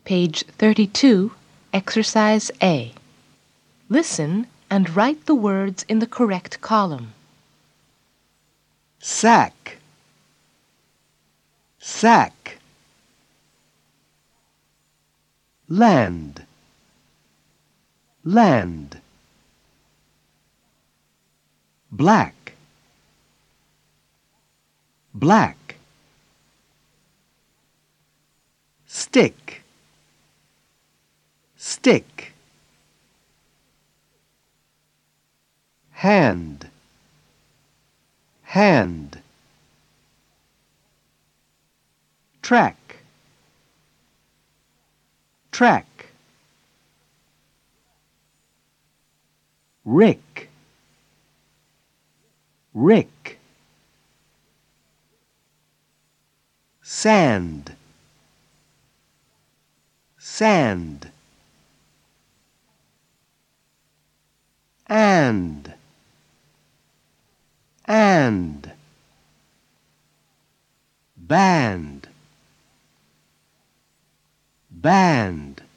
Page 32, Exercise A. Listen and write the words in the correct column. Sack, sack. Land, land. Black, black. Stick, stick. Hand, hand. Track, track. Rick, rick. Sand, sand. And band, band.